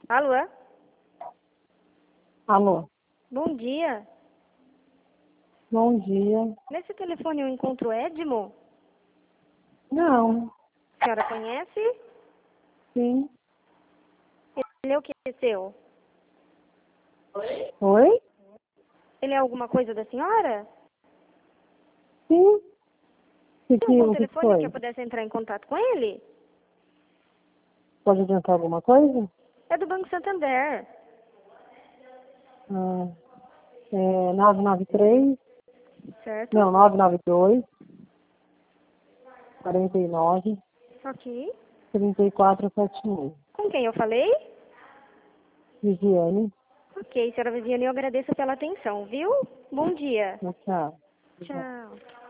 Alô? Alô, Bom dia. bom dia. Nesse telefone eu encontro Edmo? Não, A senhora conhece? sim. Ele é o que seu? Oi? Ele é alguma coisa da senhora? Sim. Tem algum O que telefone que eu foi? pudesse entrar em contato com ele? Pode adiantar alguma coisa? É do Banco Santander. Ah, 993, Certo? não, 992, 49, Ok. 3471. Com quem eu falei? Viviane, Ok, senhora Viviane, eu agradeço pela atenção, viu? Bom dia. tchau. Tchau.